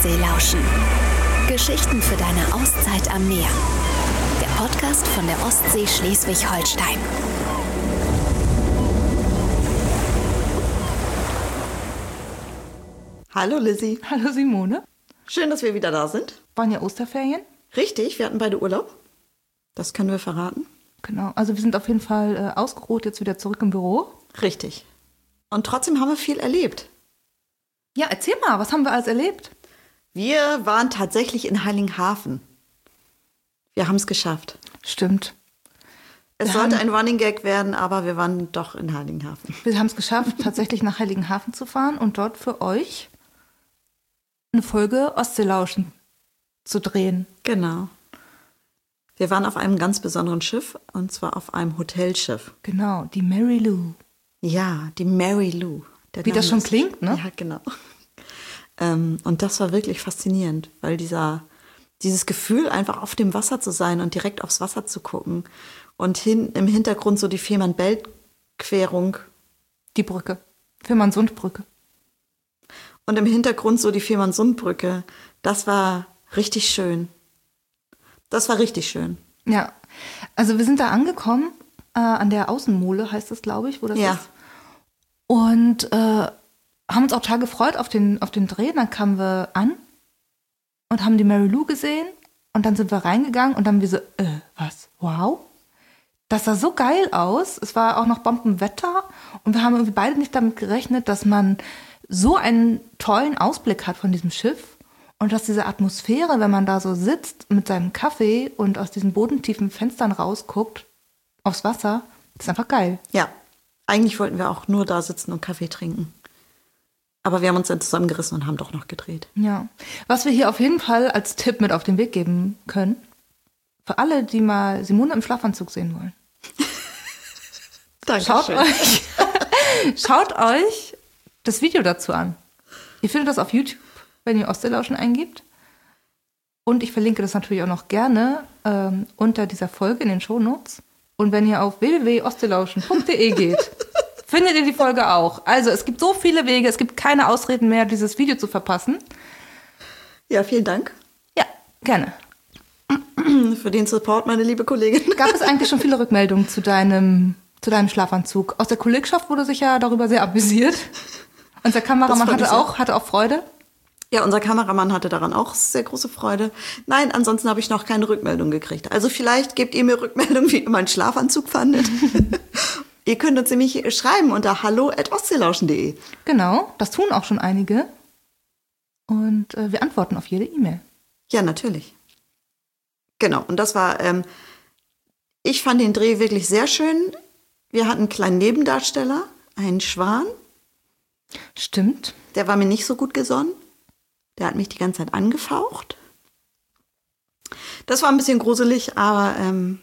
Ostsee lauschen. Geschichten für deine Auszeit am Meer. Der Podcast von der Ostsee Schleswig-Holstein. Hallo Lizzie. Hallo Simone. Schön, dass wir wieder da sind. Waren ja Osterferien? Richtig, wir hatten beide Urlaub. Das können wir verraten. Genau, also wir sind auf jeden Fall ausgeruht, jetzt wieder zurück im Büro. Richtig. Und trotzdem haben wir viel erlebt. Ja, erzähl mal, was haben wir alles erlebt? Wir waren tatsächlich in Heiligenhafen. Wir haben es geschafft. Stimmt. Es sollte ein Running Gag werden, aber wir waren doch in Heiligenhafen. Wir haben es geschafft, tatsächlich nach Heiligenhafen zu fahren und dort für euch eine Folge Ostseelauschen zu drehen. Genau. Wir waren auf einem ganz besonderen Schiff, und zwar auf einem Hotelschiff. Genau, die Mary Lou. Ja, die Mary Lou. Wie das schon klingt, ne? Ja, genau. Und das war wirklich faszinierend, weil dieses Gefühl, einfach auf dem Wasser zu sein und direkt aufs Wasser zu gucken und im Hintergrund so die Fehmarn-Belt-Querung. Die Brücke, Fehmarnsundbrücke. Und im Hintergrund so die Fehmarnsundbrücke, das war richtig schön. Das war richtig schön. Ja, also wir sind da angekommen, an der Außenmole heißt das, glaube ich, wo das ist. Und haben uns auch total gefreut auf den Dreh. Dann kamen wir an und haben die Mary Lou gesehen. Und dann sind wir reingegangen und dann haben wir so, was? Wow. Das sah so geil aus. Es war auch noch Bombenwetter. Und wir haben irgendwie beide nicht damit gerechnet, dass man so einen tollen Ausblick hat von diesem Schiff. Und dass diese Atmosphäre, wenn man da so sitzt mit seinem Kaffee und aus diesen bodentiefen Fenstern rausguckt aufs Wasser, ist einfach geil. Ja, eigentlich wollten wir auch nur da sitzen und Kaffee trinken. Aber wir haben uns dann zusammengerissen und haben doch noch gedreht. Ja. Was wir hier auf jeden Fall als Tipp mit auf den Weg geben können, für alle, die mal Simone im Schlafanzug sehen wollen. Dankeschön. Schaut euch das Video dazu an. Ihr findet das auf YouTube, wenn ihr Ostseelauschen eingibt. Und ich verlinke das natürlich auch noch gerne unter dieser Folge in den Shownotes. Und wenn ihr auf www.ostseelauschen.de geht, findet ihr die Folge auch. Also es gibt so viele Wege, es gibt keine Ausreden mehr, dieses Video zu verpassen. Ja, vielen Dank. Ja, gerne. Für den Support, meine liebe Kollegin. Gab es eigentlich schon viele Rückmeldungen zu deinem Schlafanzug? Aus der Kollegschaft wurde sich ja darüber sehr amüsiert. Unser Kameramann hatte auch Freude. Ja, unser Kameramann hatte daran auch sehr große Freude. Nein, ansonsten habe ich noch keine Rückmeldung gekriegt. Also vielleicht gebt ihr mir Rückmeldung, wie ihr meinen Schlafanzug fandet. Ihr könnt uns nämlich schreiben unter hallo@ostseelauschen.de. Genau, das tun auch schon einige. Und wir antworten auf jede E-Mail. Ja, natürlich. Genau, und das war, ich fand den Dreh wirklich sehr schön. Wir hatten einen kleinen Nebendarsteller, einen Schwan. Stimmt. Der war mir nicht so gut gesonnen. Der hat mich die ganze Zeit angefaucht. Das war ein bisschen gruselig, aber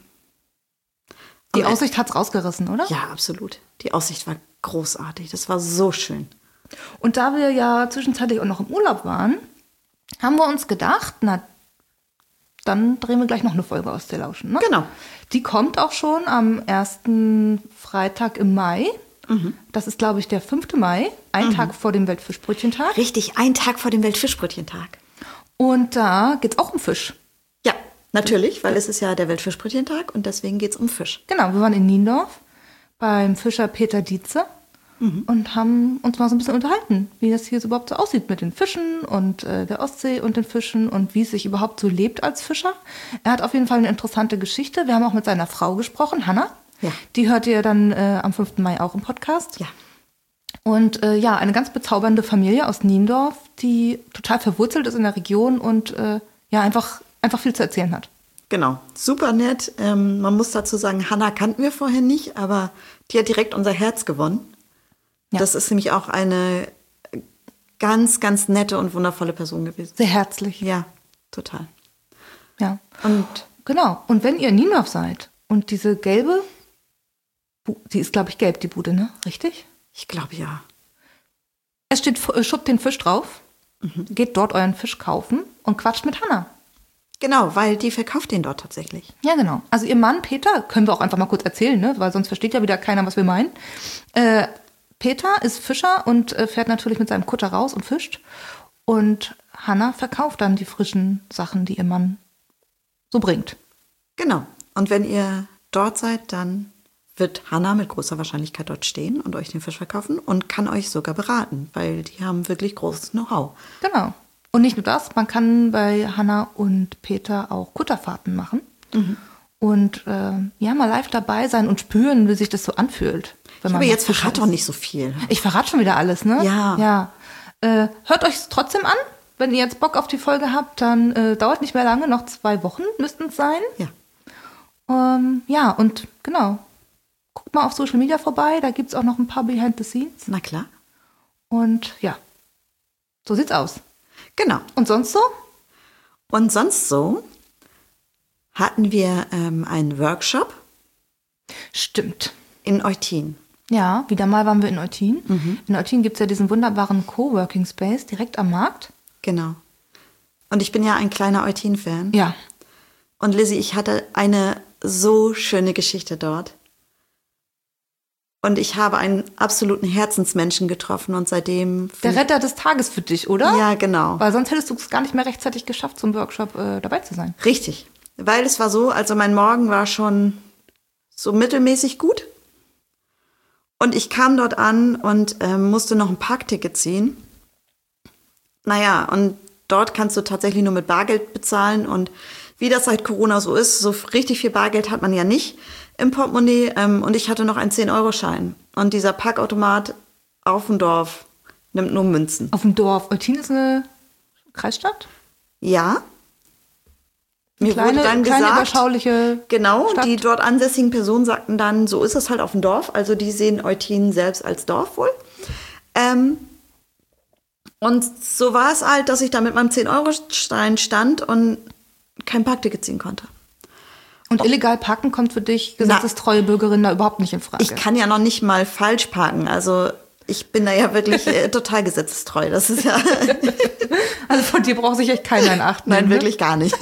die Aussicht hat's rausgerissen, oder? Ja, absolut. Die Aussicht war großartig. Das war so schön. Und da wir ja zwischenzeitlich auch noch im Urlaub waren, haben wir uns gedacht, na, dann drehen wir gleich noch eine Folge aus der Lauschen. Ne? Genau. Die kommt auch schon am ersten Freitag im Mai. Mhm. Das ist, glaube ich, der 5. Mai, ein Tag vor dem Weltfischbrötchentag. Richtig, ein Tag vor dem Weltfischbrötchentag. Und da geht's auch um Fisch. Ja, natürlich, weil es ist ja der Weltfischbrötchentag und deswegen geht's um Fisch. Genau, wir waren in Niendorf beim Fischer Peter Dietze und haben uns mal so ein bisschen unterhalten, wie das hier so überhaupt so aussieht mit den Fischen und der Ostsee und den Fischen und wie es sich überhaupt so lebt als Fischer. Er hat auf jeden Fall eine interessante Geschichte. Wir haben auch mit seiner Frau gesprochen, Hanna. Ja. Die hört ihr dann am 5. Mai auch im Podcast. Ja. Und ja, eine ganz bezaubernde Familie aus Niendorf, die total verwurzelt ist in der Region und ja, einfach viel zu erzählen hat. Genau, super nett. Man muss dazu sagen, Hanna kannten wir vorher nicht, aber die hat direkt unser Herz gewonnen. Ja. Das ist nämlich auch eine ganz, ganz nette und wundervolle Person gewesen. Sehr herzlich. Ja, total. Ja. Und genau. Und wenn ihr in Niendorf seid und diese gelbe, die ist, glaube ich, gelb, die Bude, ne? Richtig? Ich glaube, ja. Es steht Schupp den Fisch drauf. Geht dort euren Fisch kaufen und quatscht mit Hanna. Genau, weil die verkauft den dort tatsächlich. Ja, genau. Also ihr Mann Peter, können wir auch einfach mal kurz erzählen, ne? Weil sonst versteht ja wieder keiner, was wir meinen. Peter ist Fischer und fährt natürlich mit seinem Kutter raus und fischt. Und Hannah verkauft dann die frischen Sachen, die ihr Mann so bringt. Genau. Und wenn ihr dort seid, dann wird Hannah mit großer Wahrscheinlichkeit dort stehen und euch den Fisch verkaufen und kann euch sogar beraten, weil die haben wirklich großes Know-how. Genau. Und nicht nur das, man kann bei Hannah und Peter auch Kutterfahrten machen und mal live dabei sein und spüren, wie sich das so anfühlt. Aber jetzt verrat doch nicht so viel. Ich verrate schon wieder alles, ne? Ja. Hört euch trotzdem an. Wenn ihr jetzt Bock auf die Folge habt, dann dauert nicht mehr lange, noch 2 Wochen müssten es sein. Ja. Und genau. Guckt mal auf Social Media vorbei, da gibt es auch noch ein paar Behind the Scenes. Na klar. Und ja, so sieht's aus. Genau. Und sonst so? Und sonst so hatten wir einen Workshop. Stimmt. In Eutin. Ja, wieder mal waren wir in Eutin. In Eutin gibt es ja diesen wunderbaren Coworking Space direkt am Markt. Genau. Und ich bin ja ein kleiner Eutin-Fan. Ja. Und Lizzie, ich hatte eine so schöne Geschichte dort. Und ich habe einen absoluten Herzensmenschen getroffen und seitdem... Der Retter des Tages für dich, oder? Ja, genau. Weil sonst hättest du es gar nicht mehr rechtzeitig geschafft, zum Workshop dabei zu sein. Richtig. Weil es war so, also mein Morgen war schon so mittelmäßig gut. Und ich kam dort an und musste noch ein Parkticket ziehen. Naja, und dort kannst du tatsächlich nur mit Bargeld bezahlen. Und wie das seit Corona so ist, so richtig viel Bargeld hat man ja nicht im Portemonnaie. Und ich hatte noch einen 10-Euro-Schein. Und dieser Parkautomat auf dem Dorf nimmt nur Münzen. Auf dem Dorf. Eutin ist eine Kreisstadt? Ja. Mir Kleine, wurde dann kleine gesagt, überschauliche genau, Stadt. Die dort ansässigen Personen sagten dann, so ist es halt auf dem Dorf. Also die sehen Eutin selbst als Dorf wohl. Und so war es halt, dass ich da mit meinem 10-Euro-Stein stand und kein Parkticket ziehen konnte. Und illegal parken kommt für dich, gesetzestreue Bürgerin, da überhaupt nicht in Frage. Ich kann ja noch nicht mal falsch parken. Also ich bin da ja wirklich total gesetzestreu. Das ist ja... Also von dir braucht sich echt keiner in Acht nehmen. Nein, wirklich gar nicht.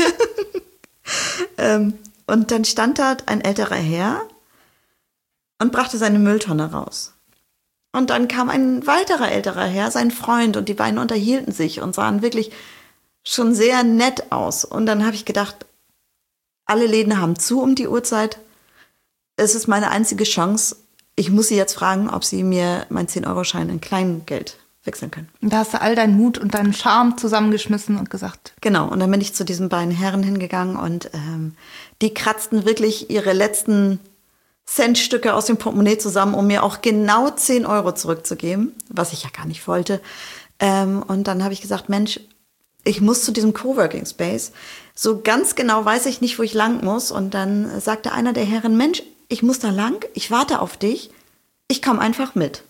Und dann stand da ein älterer Herr und brachte seine Mülltonne raus. Und dann kam ein weiterer älterer Herr, sein Freund, und die beiden unterhielten sich und sahen wirklich schon sehr nett aus. Und dann habe ich gedacht, alle Läden haben zu um die Uhrzeit. Es ist meine einzige Chance. Ich muss sie jetzt fragen, ob sie mir meinen 10-Euro-Schein in Kleingeld wechseln können. Und da hast du all deinen Mut und deinen Charme zusammengeschmissen und gesagt. Genau, und dann bin ich zu diesen beiden Herren hingegangen und die kratzten wirklich ihre letzten Centstücke aus dem Portemonnaie zusammen, um mir auch genau 10 Euro zurückzugeben, was ich ja gar nicht wollte. Und dann habe ich gesagt, Mensch, ich muss zu diesem Coworking Space. So ganz genau weiß ich nicht, wo ich lang muss. Und dann sagte einer der Herren, Mensch, ich muss da lang, ich warte auf dich, ich komme einfach mit.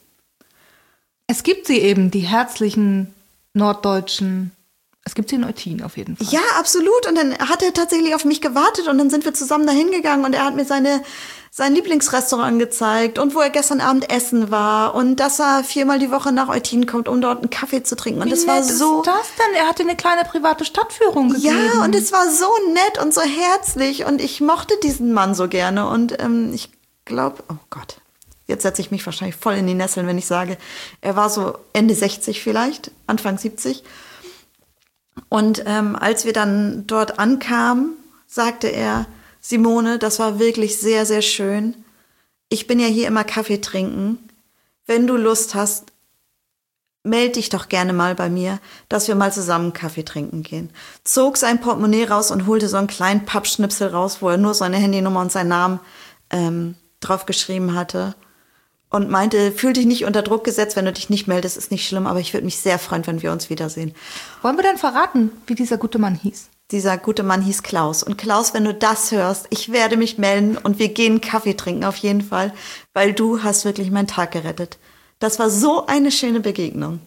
Es gibt sie eben, die herzlichen Norddeutschen. Es gibt sie in Eutin auf jeden Fall. Ja, absolut. Und dann hat er tatsächlich auf mich gewartet und dann sind wir zusammen da hingegangen und er hat mir sein Lieblingsrestaurant gezeigt und wo er gestern Abend essen war und dass er 4-mal die Woche nach Eutin kommt, um dort einen Kaffee zu trinken. Und Wie das war nett so. ist das denn? Er hatte eine kleine private Stadtführung gegeben. Ja, und es war so nett und so herzlich und ich mochte diesen Mann so gerne und ich glaube, oh Gott, jetzt setze ich mich wahrscheinlich voll in die Nesseln, wenn ich sage, er war so Ende 60 vielleicht, Anfang 70. Und als wir dann dort ankamen, sagte er, Simone, das war wirklich sehr, sehr schön. Ich bin ja hier immer Kaffee trinken. Wenn du Lust hast, melde dich doch gerne mal bei mir, dass wir mal zusammen Kaffee trinken gehen. Zog sein Portemonnaie raus und holte so einen kleinen Pappschnipsel raus, wo er nur seine Handynummer und seinen Namen drauf geschrieben hatte. Und meinte, fühl dich nicht unter Druck gesetzt, wenn du dich nicht meldest, ist nicht schlimm, aber ich würde mich sehr freuen, wenn wir uns wiedersehen. Wollen wir denn verraten, wie dieser gute Mann hieß? Dieser gute Mann hieß Klaus. Und Klaus, wenn du das hörst, ich werde mich melden und wir gehen Kaffee trinken auf jeden Fall, weil du hast wirklich meinen Tag gerettet. Das war so eine schöne Begegnung.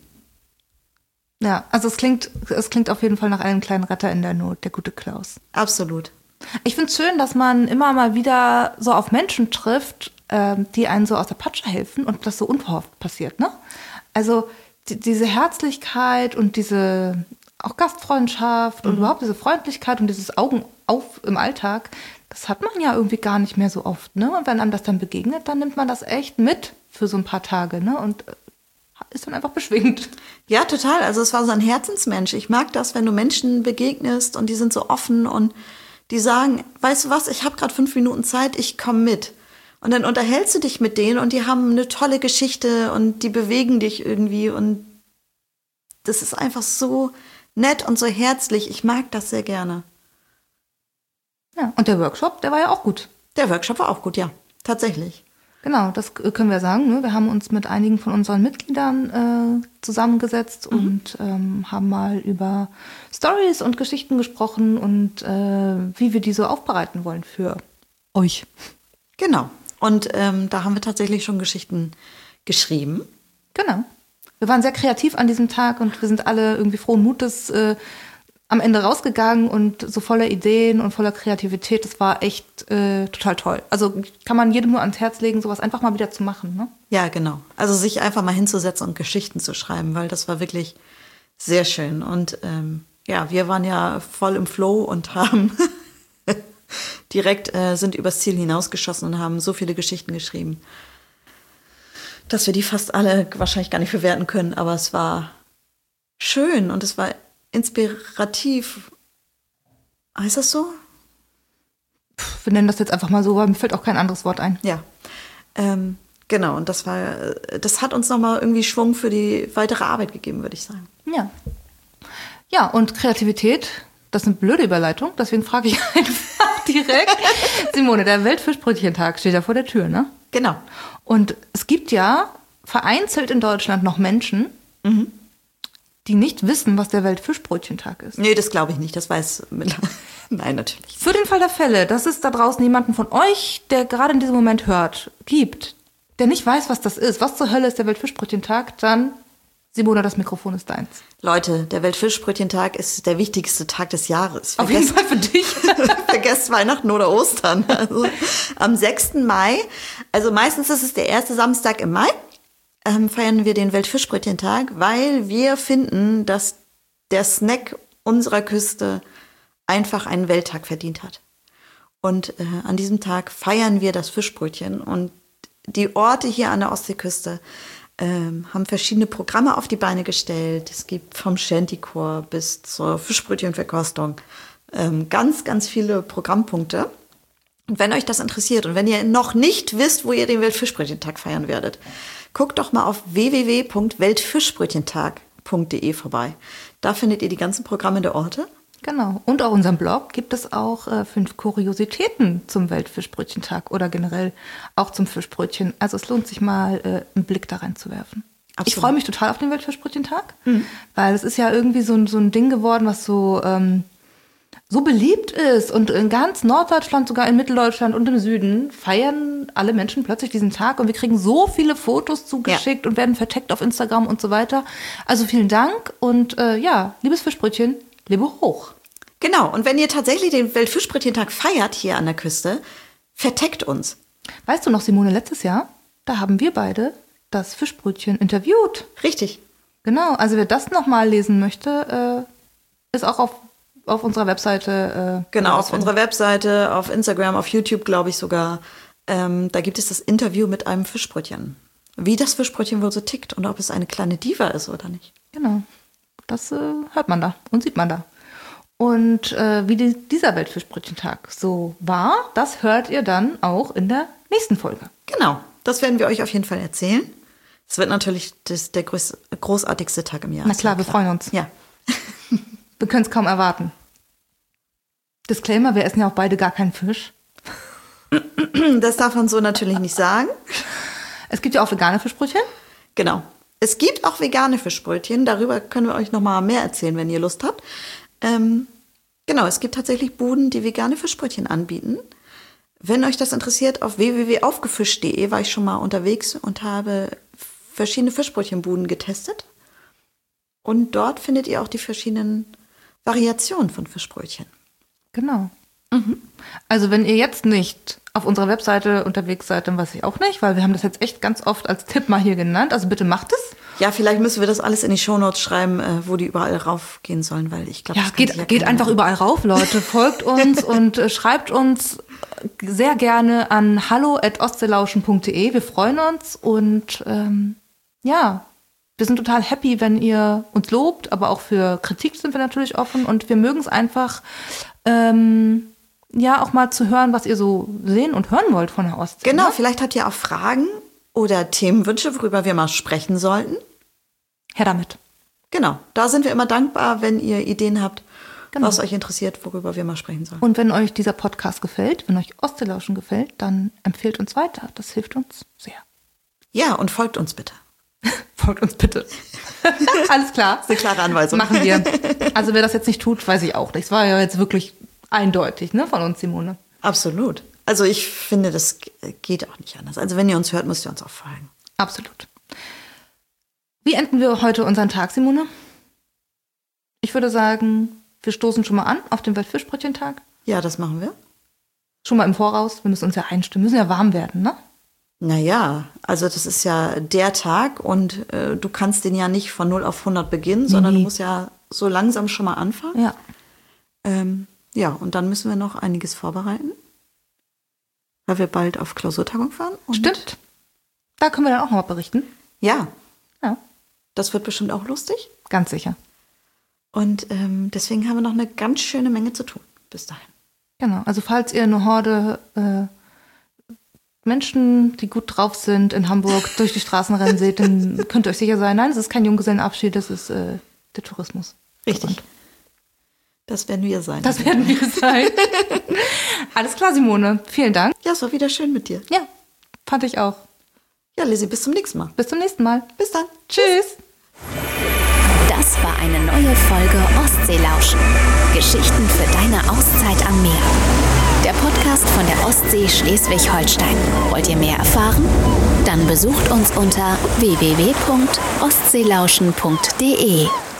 Ja, also es klingt auf jeden Fall nach einem kleinen Retter in der Not, der gute Klaus. Absolut. Ich finde es schön, dass man immer mal wieder so auf Menschen trifft, die einen so aus der Patsche helfen und das so unverhofft passiert, ne? Also diese Herzlichkeit und diese auch Gastfreundschaft und überhaupt diese Freundlichkeit und dieses Augen auf im Alltag, das hat man ja irgendwie gar nicht mehr so oft, ne? Und wenn einem das dann begegnet, dann nimmt man das echt mit für so ein paar Tage, ne? Und ist dann einfach beschwingt. Ja, total. Also es war so ein Herzensmensch. Ich mag das, wenn du Menschen begegnest und die sind so offen und die sagen, weißt du was, ich habe gerade 5 Minuten Zeit, ich komme mit. Und dann unterhältst du dich mit denen und die haben eine tolle Geschichte und die bewegen dich irgendwie und das ist einfach so nett und so herzlich. Ich mag das sehr gerne. Ja, und der Workshop, der war ja auch gut. Der Workshop war auch gut, ja, tatsächlich. Genau, das können wir sagen. Ne? Wir haben uns mit einigen von unseren Mitgliedern zusammengesetzt und haben mal über Stories und Geschichten gesprochen und wie wir die so aufbereiten wollen für euch. Genau. Und da haben wir tatsächlich schon Geschichten geschrieben. Genau. Wir waren sehr kreativ an diesem Tag und wir sind alle irgendwie frohen Mutes am Ende rausgegangen und so voller Ideen und voller Kreativität. Das war echt total toll. Also kann man jedem nur ans Herz legen, sowas einfach mal wieder zu machen. Ne? Ja, genau. Also sich einfach mal hinzusetzen und Geschichten zu schreiben, weil das war wirklich sehr schön. Und wir waren ja voll im Flow und haben direkt sind übers Ziel hinausgeschossen und haben so viele Geschichten geschrieben, dass wir die fast alle wahrscheinlich gar nicht bewerten können. Aber es war schön und es war inspirativ. Heißt das so? Wir nennen das jetzt einfach mal so, weil mir fällt auch kein anderes Wort ein. Ja, genau. Und das hat uns nochmal irgendwie Schwung für die weitere Arbeit gegeben, würde ich sagen. Ja. Ja, und Kreativität, das ist eine blöde Überleitung, deswegen frage ich einfach direkt. Simone, der Weltfischbrötchentag steht ja vor der Tür, ne? Genau. Und es gibt ja vereinzelt in Deutschland noch Menschen, die nicht wissen, was der Weltfischbrötchentag ist. Nee, das glaube ich nicht. Das weiß Nein, natürlich. Für den Fall der Fälle, dass es da draußen jemanden von euch, der gerade in diesem Moment hört, gibt, der nicht weiß, was das ist, was zur Hölle ist der Weltfischbrötchentag, dann, Simona, das Mikrofon ist deins. Leute, der Weltfischbrötchentag ist der wichtigste Tag des Jahres. Auf jeden Fall für dich. Vergesst Weihnachten oder Ostern. Also, am 6. Mai, also meistens ist es der erste Samstag im Mai, feiern wir den Weltfischbrötchentag, weil wir finden, dass der Snack unserer Küste einfach einen Welttag verdient hat. Und an diesem Tag feiern wir das Fischbrötchen. Und die Orte hier an der Ostseeküste haben verschiedene Programme auf die Beine gestellt. Es gibt vom Shantychor bis zur Fischbrötchenverkostung ganz, ganz viele Programmpunkte. Und wenn euch das interessiert und wenn ihr noch nicht wisst, wo ihr den Weltfischbrötchentag feiern werdet, guckt doch mal auf www.weltfischbrötchentag.de vorbei. Da findet ihr die ganzen Programme der Orte. Genau. Und auf unserem Blog gibt es auch 5 Kuriositäten zum Weltfischbrötchentag oder generell auch zum Fischbrötchen. Also es lohnt sich mal, einen Blick da reinzuwerfen. Absolut. Ich freue mich total auf den Weltfischbrötchentag, weil es ist ja irgendwie so ein Ding geworden, was so beliebt ist. Und in ganz Norddeutschland, sogar in Mitteldeutschland und im Süden feiern alle Menschen plötzlich diesen Tag. Und wir kriegen so viele Fotos zugeschickt und werden verteckt auf Instagram und so weiter. Also vielen Dank und liebes Fischbrötchen, lebe hoch. Genau, und wenn ihr tatsächlich den Weltfischbrötchentag feiert hier an der Küste, verteckt uns. Weißt du noch, Simone, letztes Jahr, da haben wir beide das Fischbrötchen interviewt. Richtig. Genau, also wer das nochmal lesen möchte, ist auch auf unserer Webseite. Genau, auf unserer Webseite, auf Instagram, auf YouTube, glaube ich sogar. Da gibt es das Interview mit einem Fischbrötchen. Wie das Fischbrötchen wohl so tickt und ob es eine kleine Diva ist oder nicht. Genau. Das hört man da und sieht man da. Und wie dieser Weltfischbrötchentag so war, das hört ihr dann auch in der nächsten Folge. Genau, das werden wir euch auf jeden Fall erzählen. Es wird natürlich der großartigste Tag im Jahr. Na klar, wir freuen uns. Ja. Wir können es kaum erwarten. Disclaimer, wir essen ja auch beide gar keinen Fisch. Das darf man so natürlich nicht sagen. Es gibt ja auch vegane Fischbrötchen. Genau. Es gibt auch vegane Fischbrötchen. Darüber können wir euch noch mal mehr erzählen, wenn ihr Lust habt. Genau, es gibt tatsächlich Buden, die vegane Fischbrötchen anbieten. Wenn euch das interessiert, auf www.aufgefischt.de war ich schon mal unterwegs und habe verschiedene Fischbrötchenbuden getestet. Und dort findet ihr auch die verschiedenen Variationen von Fischbrötchen. Genau. Also wenn ihr jetzt nicht auf unserer Webseite unterwegs seid, dann weiß ich auch nicht, weil wir haben das jetzt echt ganz oft als Tipp mal hier genannt. Also bitte macht es. Ja, vielleicht müssen wir das alles in die Shownotes schreiben, wo die überall raufgehen sollen, weil ich glaube, geht einfach überall rauf, Leute. Folgt uns und schreibt uns sehr gerne an hallo@ostseelauschen.de. Wir freuen uns und wir wir sind total happy, wenn ihr uns lobt, aber auch für Kritik sind wir natürlich offen und wir mögen es einfach, auch mal zu hören, was ihr so sehen und hören wollt von der Ostsee. Genau, ne? vielleicht habt ihr auch Fragen oder Themenwünsche, worüber wir mal sprechen sollten. Her damit. Genau, da sind wir immer dankbar, wenn ihr Ideen habt, Genau. was euch interessiert, worüber wir mal sprechen sollen. Und wenn euch dieser Podcast gefällt, wenn euch Ostseelauschen gefällt, dann empfehlt uns weiter. Das hilft uns sehr. Ja, und folgt uns bitte. Folgt uns bitte. Alles klar. Das ist eine klare Anweisung. Machen wir. Also wer das jetzt nicht tut, weiß ich auch nicht. Es war ja jetzt wirklich eindeutig, ne, von uns, Simone. Absolut. Also ich finde, das geht auch nicht anders. Also wenn ihr uns hört, müsst ihr uns auch folgen. Absolut. Wie enden wir heute unseren Tag, Simone? Ich würde sagen, wir stoßen schon mal an auf den Weltfischbrötchentag. Ja, das machen wir. Schon mal im Voraus. Wir müssen uns ja einstimmen. Wir müssen ja warm werden, ne? Naja, also das ist ja der Tag und du kannst den ja nicht von 0 auf 100 beginnen, sondern du musst ja so langsam schon mal anfangen. Ja. Ja, und dann müssen wir noch einiges vorbereiten, weil wir bald auf Klausurtagung fahren. Und Stimmt. Da können wir dann auch noch mal berichten. Ja, Ja, das wird bestimmt auch lustig. ganz sicher. Und deswegen haben wir noch eine ganz schöne Menge zu tun bis dahin. Genau. Also falls ihr eine Horde Menschen, die gut drauf sind, in Hamburg durch die Straßen rennen seht, dann könnt ihr euch sicher sein, nein, es ist kein Junggesellenabschied, das ist der Tourismus. Richtig. Das werden wir sein. Das werden wir sein. Alles klar, Simone. Vielen Dank. Ja, es war wieder schön mit dir. Ja, fand ich auch. Ja, Lizzie, bis zum nächsten Mal. Bis zum nächsten Mal. Bis dann. Tschüss. Das war eine neue Folge Ostseelauschen. Geschichten für deine Auszeit am Meer. Der Podcast von der Ostsee Schleswig-Holstein. Wollt ihr mehr erfahren? Dann besucht uns unter www.ostseelauschen.de.